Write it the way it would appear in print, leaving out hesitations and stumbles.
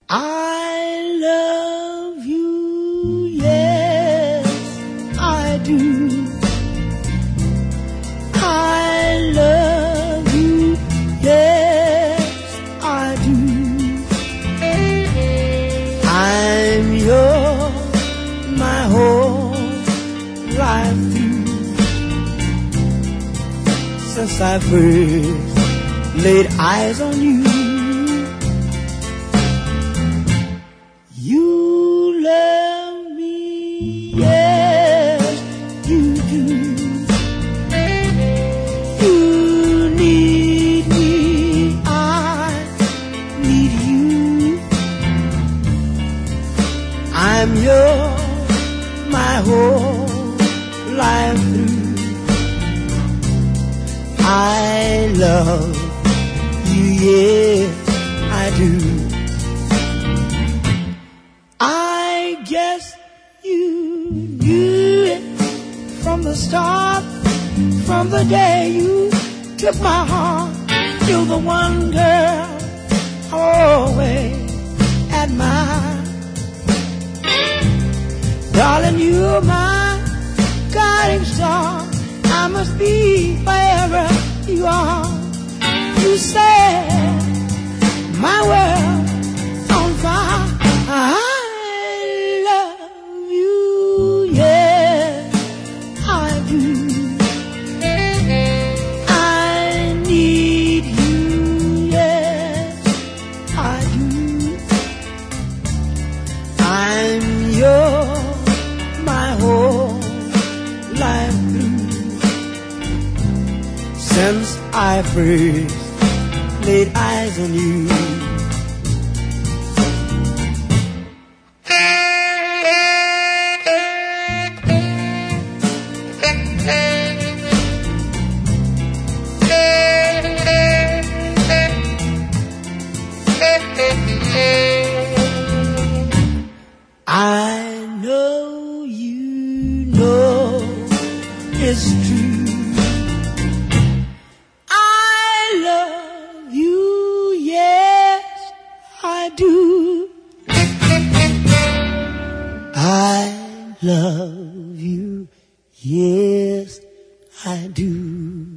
I love you, yes, I do. I love you, yes, I do. I'm yours, my whole life through. Since I first laid eyes on you, you love me, yes, you do. You need me, I need you. I'm yours, my whole life through. I love you, yes, I do. I guess you knew it from the start, from the day you took my heart. You're the one girl I always admire. Darling, you're my guiding star. I must be wherever you are. You set my world on fire. I love you, yes, I do. I need you, yes, I do. I'm yours, my whole life through. Since I first laid eyes on you, I know you know it's true. I love you, yes, I do. I love you, yes, I do.